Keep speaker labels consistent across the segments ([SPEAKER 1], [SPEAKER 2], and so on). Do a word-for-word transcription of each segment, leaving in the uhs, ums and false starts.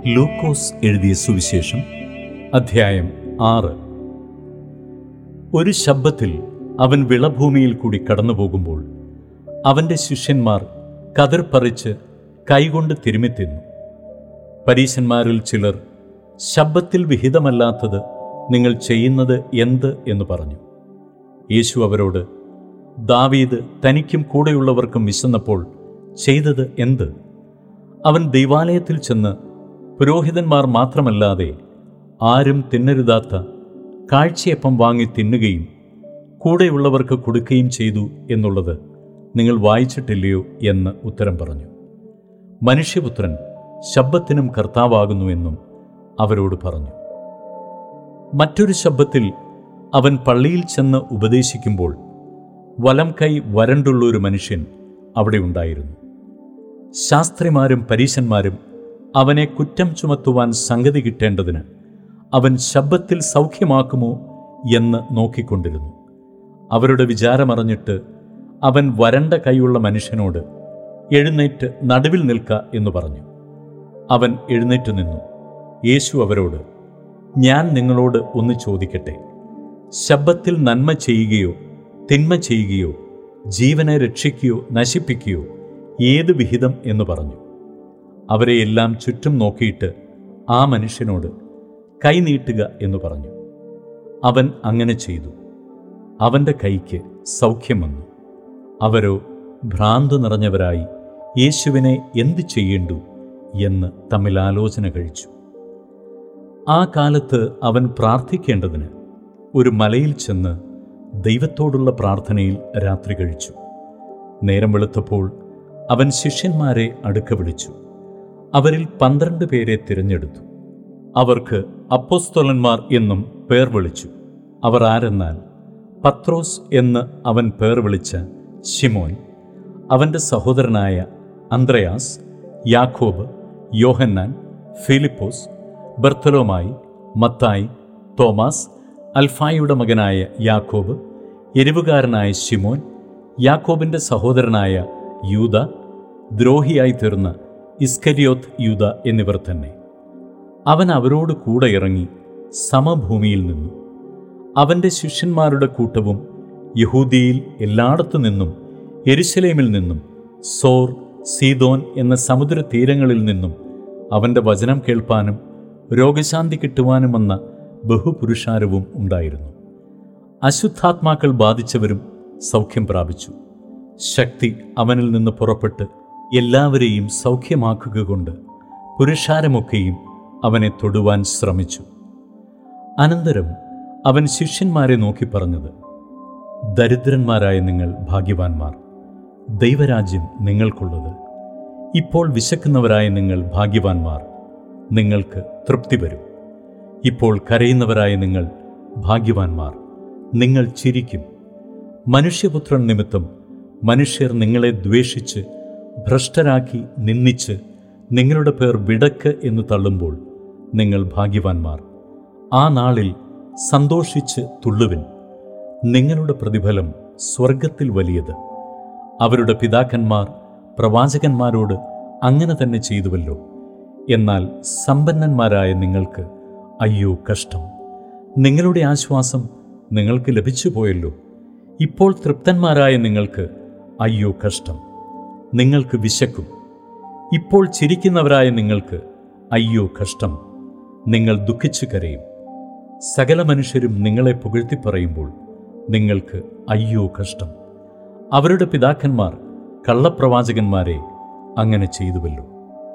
[SPEAKER 1] ലൂക്കോസ് എഴുതിയ സുവിശേഷം അധ്യായം ആറ്. ഒരു ശബ്ബത്തിൽ അവൻ വിളഭൂമിയിൽ കൂടി കടന്നുപോകുമ്പോൾ അവൻ്റെ ശിഷ്യന്മാർ കതിർ പറിച്ച് കൈകൊണ്ട് തിരുമിത്തിന്നു. പരീശന്മാരിൽ ചിലർ, ശബ്ബത്തിൽ വിഹിതമല്ലാത്തത് നിങ്ങൾ ചെയ്യുന്നത് എന്ത് എന്ന് പറഞ്ഞു. യേശു അവരോട്, ദാവീദ് തനിക്കും കൂടെയുള്ളവർക്കും വിശന്നപ്പോൾ ചെയ്തത് എന്ത്? അവൻ ദൈവാലയത്തിൽ ചെന്ന് പുരോഹിതന്മാർ മാത്രമല്ലാതെ ആരും തിന്നരുതാത്ത കാഴ്ചയപ്പം വാങ്ങി തിന്നുകയും കൂടെയുള്ളവർക്ക് കൊടുക്കുകയും ചെയ്തു എന്നുള്ളത് നിങ്ങൾ വായിച്ചിട്ടില്ലയോ എന്ന് ഉത്തരം പറഞ്ഞു. മനുഷ്യപുത്രൻ ശബ്ബത്തിനും കർത്താവാകുന്നുവെന്നും അവരോട് പറഞ്ഞു. മറ്റൊരു ശബ്ബത്തിൽ അവൻ പള്ളിയിൽ ചെന്ന് ഉപദേശിക്കുമ്പോൾ വലം കൈ വരണ്ടുള്ളൊരു മനുഷ്യൻ അവിടെ ഉണ്ടായിരുന്നു. ശാസ്ത്രിമാരും പരീശന്മാരും അവനെ കുറ്റം ചുമത്തുവാൻ സംഗതി കിട്ടേണ്ടതിന് അവൻ ശബ്ബത്തിൽ സൗഖ്യമാക്കുമോ എന്ന് നോക്കിക്കൊണ്ടിരുന്നു. അവരുടെ വിചാരമറിഞ്ഞിട്ട് അവൻ വരണ്ട കൈയുള്ള മനുഷ്യനോട്, എഴുന്നേറ്റ് നടുവിൽ നിൽക്ക എന്ന് പറഞ്ഞു. അവൻ എഴുന്നേറ്റ് നിന്നു. യേശു അവരോട്, ഞാൻ നിങ്ങളോട് ഒന്ന് ചോദിക്കട്ടെ, ശബ്ബത്തിൽ നന്മ ചെയ്യുകയോ തിന്മ ചെയ്യുകയോ ജീവനെ രക്ഷിക്കുകയോ നശിപ്പിക്കുകയോ ഏത് വിഹിതം എന്ന് പറഞ്ഞു. അവരെ എല്ലാം ചുറ്റും നോക്കിയിട്ട് ആ മനുഷ്യനോട്, കൈ നീട്ടുക എന്ന് പറഞ്ഞു. അവൻ അങ്ങനെ ചെയ്തു. അവൻ്റെ കൈക്ക് സൗഖ്യം വന്നു. അവരോ ഭ്രാന്ത് നിറഞ്ഞവരായി യേശുവിനെ എന്ത് ചെയ്യേണ്ടു എന്ന് തമ്മിൽ ആലോചന കഴിച്ചു. ആ കാലത്ത് അവൻ പ്രാർത്ഥിക്കേണ്ടതിന് ഒരു മലയിൽ ചെന്ന് ദൈവത്തോടുള്ള പ്രാർത്ഥനയിൽ രാത്രി കഴിച്ചു. നേരം വെളുത്തപ്പോൾ അവൻ ശിഷ്യന്മാരെ അടുക്ക വിളിച്ചു. അവരിൽ പന്ത്രണ്ട് പേരെ തിരഞ്ഞെടുത്തു. അവർക്ക് അപ്പോസ്തലന്മാർ എന്നും പേർ വിളിച്ചു. അവർ ആരെന്നാൽ, പത്രോസ് എന്ന് അവൻ പേർ വിളിച്ച ശിമോൻ, അവൻ്റെ സഹോദരനായ അന്ത്രയാസ്, യാക്കോബ്, യോഹന്നാൻ, ഫിലിപ്പോസ്, ബർത്തലോമായി, മത്തായി, തോമാസ്, അൽഫായിയുടെ മകനായ യാക്കോബ്, എരിവുകാരനായ ശിമോൻ, യാക്കോബിൻ്റെ സഹോദരനായ യൂദ, ദ്രോഹിയായി തീർന്ന ഇസ്കരിയോത്ത് യൂദ എന്നിവർ തന്നെ. അവൻ അവരോട് കൂടെ ഇറങ്ങി സമഭൂമിയിൽ നിന്നു. അവൻ്റെ ശിഷ്യന്മാരുടെ കൂട്ടവും യഹൂദിയിൽ എല്ലായിടത്തു നിന്നും യെരുശലേമിൽ നിന്നും സോർ, സീദോൻ എന്ന സമുദ്ര തീരങ്ങളിൽ നിന്നും അവൻ്റെ വചനം കേൾപ്പാനും രോഗശാന്തി കിട്ടുവാനും വന്ന ബഹുപുരുഷാരവും ഉണ്ടായിരുന്നു. അശുദ്ധാത്മാക്കൾ ബാധിച്ചവരും സൗഖ്യം പ്രാപിച്ചു. ശക്തി അവനിൽ നിന്ന് പുറപ്പെട്ട് എല്ലാവരെയും സൗഖ്യമാക്കുക കൊണ്ട് പുരുഷാരമൊക്കെയും അവനെ തൊടുവാൻ ശ്രമിച്ചു. അനന്തരം അവൻ ശിഷ്യന്മാരെ നോക്കി പറഞ്ഞത്, ദരിദ്രന്മാരായ നിങ്ങൾ ഭാഗ്യവാന്മാർ, ദൈവരാജ്യം നിങ്ങൾക്കുള്ളത്. ഇപ്പോൾ വിശക്കുന്നവരായ നിങ്ങൾ ഭാഗ്യവാന്മാർ, നിങ്ങൾക്ക് തൃപ്തി വരും. ഇപ്പോൾ കരയുന്നവരായ നിങ്ങൾ ഭാഗ്യവാന്മാർ, നിങ്ങൾ ചിരിക്കും. മനുഷ്യപുത്രൻ നിമിത്തം മനുഷ്യർ നിങ്ങളെ ദ്വേഷിച്ച് ഭ്രഷ്ടരാക്കി നിന്ദിച്ച് നിങ്ങളുടെ പേർ വിടക്ക് എന്ന് തള്ളുമ്പോൾ നിങ്ങൾ ഭാഗ്യവാന്മാർ. ആ നാളിൽ സന്തോഷിച്ച് തുള്ളുവിൻ. നിങ്ങളുടെ പ്രതിഫലം സ്വർഗത്തിൽ വലിയത്. അവരുടെ പിതാക്കന്മാർ പ്രവാചകന്മാരോട് അങ്ങനെ തന്നെ ചെയ്തുവല്ലോ. എന്നാൽ സമ്പന്നന്മാരായ നിങ്ങൾക്ക് അയ്യോ കഷ്ടം! നിങ്ങളുടെ ആശ്വാസം നിങ്ങൾക്ക് ലഭിച്ചു പോയല്ലോ. ഇപ്പോൾ തൃപ്തന്മാരായ നിങ്ങൾക്ക് അയ്യോ കഷ്ടം! നിങ്ങൾക്ക് വിശക്കും. ഇപ്പോൾ ചിരിക്കുന്നവരായ നിങ്ങൾക്ക് അയ്യോ കഷ്ടം! നിങ്ങൾ ദുഃഖിച്ചു കരയും. സകല മനുഷ്യരും നിങ്ങളെ പുകഴ്ത്തിപ്പറയുമ്പോൾ നിങ്ങൾക്ക് അയ്യോ കഷ്ടം! അവരുടെ പിതാക്കന്മാർ കള്ളപ്രവാചകന്മാരെ അങ്ങനെ ചെയ്തുവല്ലോ.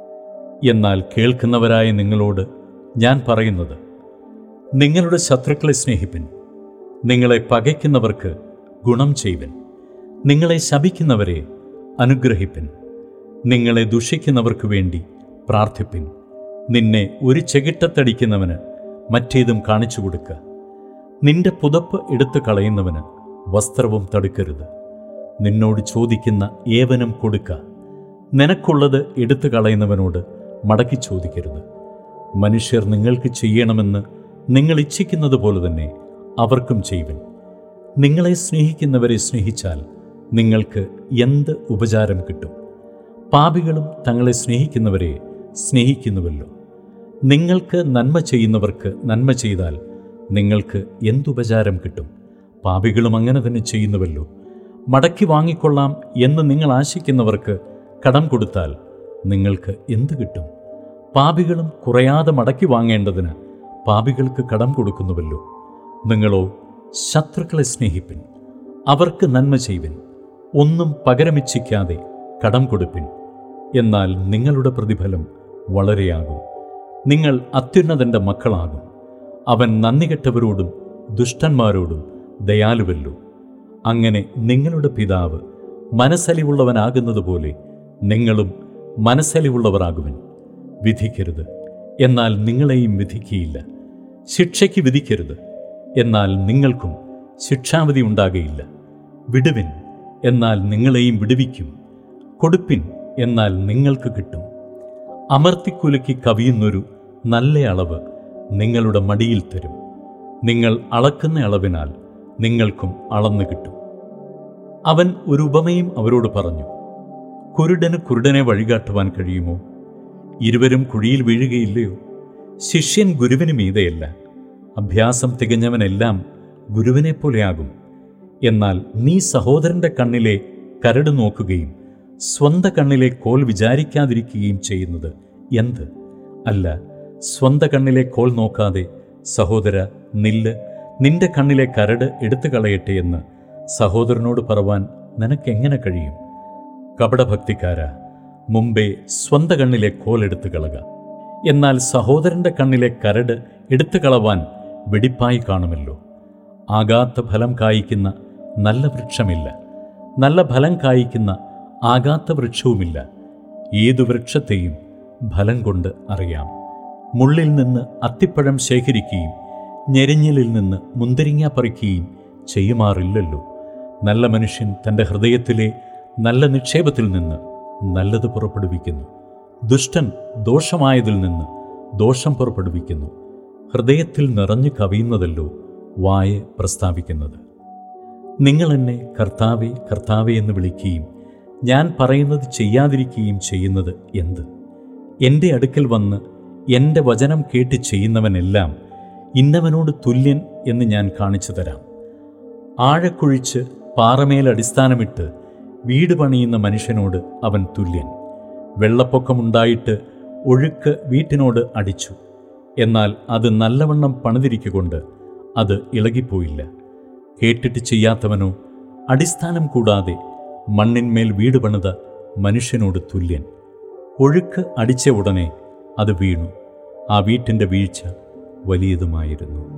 [SPEAKER 1] എന്നാൽ കേൾക്കുന്നവരായ നിങ്ങളോട് ഞാൻ പറയുന്നത്, നിങ്ങളുടെ ശത്രുക്കളെ സ്നേഹിപ്പിൻ, നിങ്ങളെ പകയ്ക്കുന്നവർക്ക് ഗുണം ചെയ്വൻ, നിങ്ങളെ ശപിക്കുന്നവരെ അനുഗ്രഹിപ്പിൻ, നിങ്ങളെ ദുഷിക്കുന്നവർക്ക് വേണ്ടി പ്രാർത്ഥിപ്പിൻ. നിന്നെ ഒരു ചെകിട്ടത്തടിക്കുന്നവന് മറ്റേതും കാണിച്ചു കൊടുക്കുക. നിന്റെ പുതപ്പ് എടുത്തു കളയുന്നവന് വസ്ത്രവും തടുക്കരുത്. നിന്നോട് ചോദിക്കുന്ന ഏവനും കൊടുക്ക. നിനക്കുള്ളത് എടുത്തു കളയുന്നവനോട് മടക്കി ചോദിക്കരുത്. മനുഷ്യർ നിങ്ങൾക്ക് ചെയ്യണമെന്ന് നിങ്ങൾ ഇച്ഛിക്കുന്നത് പോലെ തന്നെ അവർക്കും ചെയ്യുവിൻ. നിങ്ങളെ സ്നേഹിക്കുന്നവരെ സ്നേഹിച്ചാൽ നിങ്ങൾക്ക് എന്ത് ഉപചാരം കിട്ടും? പാപികളും തങ്ങളെ സ്നേഹിക്കുന്നവരെ സ്നേഹിക്കുന്നുവല്ലോ. നിങ്ങൾക്ക് നന്മ ചെയ്യുന്നവർക്ക് നന്മ ചെയ്താൽ നിങ്ങൾക്ക് എന്തുപചാരം കിട്ടും? പാപികളും അങ്ങനെ തന്നെ ചെയ്യുന്നുവല്ലോ. മടക്കി വാങ്ങിക്കൊള്ളാം എന്ന് നിങ്ങൾ ആശിക്കുന്നവർക്ക് കടം കൊടുത്താൽ നിങ്ങൾക്ക് എന്ത് കിട്ടും? പാപികളും കുറയാതെ മടക്കി വാങ്ങേണ്ടതിന് പാപികൾക്ക് കടം കൊടുക്കുന്നുവല്ലോ. നിങ്ങളോ ശത്രുക്കളെ സ്നേഹിപ്പിൻ, അവർക്ക് നന്മ ചെയ്വിൻ, ഒന്നും പകരമിച്ഛിക്കാതെ കടം കൊടുപ്പിൻ. എന്നാൽ നിങ്ങളുടെ പ്രതിഫലം വളരെയാകും. നിങ്ങൾ അത്യുന്നതൻ്റെ മക്കളാകും. അവൻ നന്ദികെട്ടവരോടും ദുഷ്ടന്മാരോടും ദയാലുവല്ലോ. അങ്ങനെ നിങ്ങളുടെ പിതാവ് മനസ്സലിവുള്ളവനാകുന്നതുപോലെ നിങ്ങളും മനസ്സലിവുള്ളവരാകുവിൻ. വിധിക്കരുത്, എന്നാൽ നിങ്ങളെയും വിധിക്കുകയില്ല. ശിക്ഷയ്ക്ക് വിധിക്കരുത്, എന്നാൽ നിങ്ങൾക്കും ശിക്ഷാവിധി ഉണ്ടാകുകയില്ല. വിടുവിൻ, എന്നാൽ നിങ്ങളെയും വിടുവിക്കും. കൊടുപ്പിൻ, എന്നാൽ നിങ്ങൾക്ക് കിട്ടും. അമർത്തിക്കുലുക്കി കവിയുന്നൊരു നല്ല അളവ് നിങ്ങളുടെ മടിയിൽ തരും. നിങ്ങൾ അളക്കുന്ന അളവിനാൽ നിങ്ങൾക്കും അളന്നു കിട്ടും. അവൻ ഒരു ഉപമയും അവരോട് പറഞ്ഞു. കുരുടന് കുരുടനെ വഴികാട്ടുവാൻ കഴിയുമോ? ഇരുവരും കുഴിയിൽ വീഴുകയില്ലയോ? ശിഷ്യൻ ഗുരുവിന് മീതെയല്ല. അഭ്യാസം തികഞ്ഞവനെല്ലാം ഗുരുവിനെപ്പോലെയാകും. എന്നാൽ നീ സഹോദരൻ്റെ കണ്ണിലെ കരട് നോക്കുകയും സ്വന്തം കണ്ണിലെ കോൽ വിചാരിക്കാതിരിക്കുകയും ചെയ്യുന്നത് എന്ത്? അല്ല, സ്വന്തം കണ്ണിലെ കോൽ നോക്കാതെ സഹോദര നില്ല്, നിന്റെ കണ്ണിലെ കരട് എടുത്തു കളയട്ടെ എന്ന് സഹോദരനോട് പറവാൻ നിനക്കെങ്ങനെ കഴിയും? കപടഭക്തിക്കാര, മുമ്പേ സ്വന്തം കണ്ണിലെ കോൽ എടുത്തു കളക. എന്നാൽ സഹോദരൻ്റെ കണ്ണിലെ കരട് എടുത്തു കളവാൻ വെടിപ്പായി കാണുമല്ലോ. ആകാത്ത ഫലം കായ്ക്കുന്ന നല്ല വൃക്ഷമില്ല, നല്ല ഫലം കായ്ക്കുന്ന ആകാത്ത വൃക്ഷവുമില്ല. ഏതു വൃക്ഷത്തെയും ഫലം കൊണ്ട് അറിയാം. മുള്ളിൽ നിന്ന് അത്തിപ്പഴം ശേഖരിക്കുകയും ഞെരിഞ്ഞിലിൽ നിന്ന് മുന്തിരിങ്ങ പറിക്കുകയും ചെയ്യുമാറില്ലല്ലോ. നല്ല മനുഷ്യൻ തൻ്റെ ഹൃദയത്തിലെ നല്ല നിക്ഷേപത്തിൽ നിന്ന് നല്ലത് പുറപ്പെടുവിക്കുന്നു. ദുഷ്ടൻ ദോഷമായതിൽ നിന്ന് ദോഷം പുറപ്പെടുവിക്കുന്നു. ഹൃദയത്തിൽ നിറഞ്ഞു കവിയുന്നതല്ലോ വായ പ്രസ്താവിക്കുന്നത്. നിങ്ങൾ എന്നെ കർത്താവേ കർത്താവേ എന്ന് വിളിക്കുകയും ഞാൻ പറയുന്നത് ചെയ്യാതിരിക്കുകയും ചെയ്യുന്നത് എന്ത്? എൻ്റെ അടുക്കൽ വന്ന് എൻ്റെ വചനം കേട്ട് ചെയ്യുന്നവനെല്ലാം ഇന്നവനോട് തുല്യൻ എന്ന് ഞാൻ കാണിച്ചു തരാം. ആഴക്കുഴിച്ച് പാറമേൽ അടിസ്ഥാനമിട്ട് വീട് പണിയുന്ന മനുഷ്യനോട് അവൻ തുല്യൻ. വെള്ളപ്പൊക്കമുണ്ടായിട്ട് ഒഴുക്ക് വീട്ടിനോട് അടിച്ചു, എന്നാൽ അത് നല്ലവണ്ണം പണിതിരിക്കൊണ്ട് അത് ഇളകിപ്പോയില്ല. കേട്ടിട്ട് ചെയ്യാത്തവനോ അടിസ്ഥാനം കൂടാതെ മണ്ണിന്മേൽ വീട് പണിത മനുഷ്യനോട് തുല്യൻ. ഒഴുക്ക് അടിച്ച ഉടനെ അത് വീണു. ആ വീട്ടിൻ്റെ വീഴ്ച വലിയതുമായിരുന്നു.